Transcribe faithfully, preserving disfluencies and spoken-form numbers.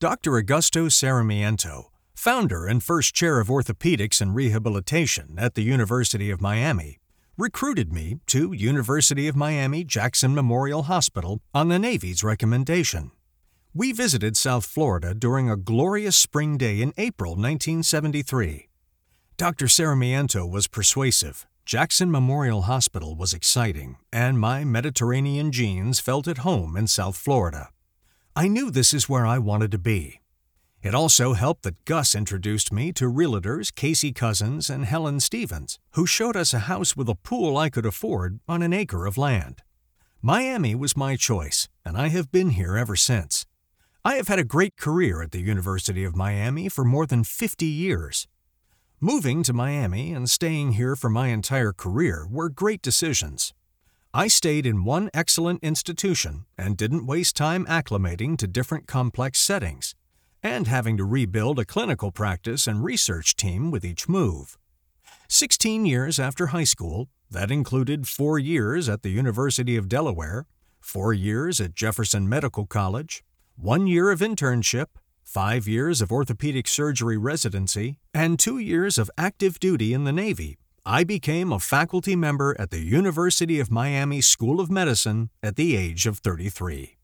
Doctor Augusto Sarmiento, founder and first chair of orthopedics and rehabilitation at the University of Miami, recruited me to University of Miami Jackson Memorial Hospital on the Navy's recommendation. We visited South Florida during a glorious spring day in April nineteen seventy-three. Doctor Sarmiento was persuasive, Jackson Memorial Hospital was exciting, and my Mediterranean genes felt at home in South Florida. I knew this is where I wanted to be. It also helped that Gus introduced me to realtors Casey Cousins and Helen Stevens, who showed us a house with a pool I could afford on an acre of land. Miami was my choice, and I have been here ever since. I have had a great career at the University of Miami for more than fifty years. Moving to Miami and staying here for my entire career were great decisions. I stayed in one excellent institution and didn't waste time acclimating to different complex settings, and having to rebuild a clinical practice and research team with each move. Sixteen years after high school, that included four years at the University of Delaware, four years at Jefferson Medical College, one year of internship, five years of orthopedic surgery residency, and two years of active duty in the Navy, I became a faculty member at the University of Miami School of Medicine at the age of thirty-three.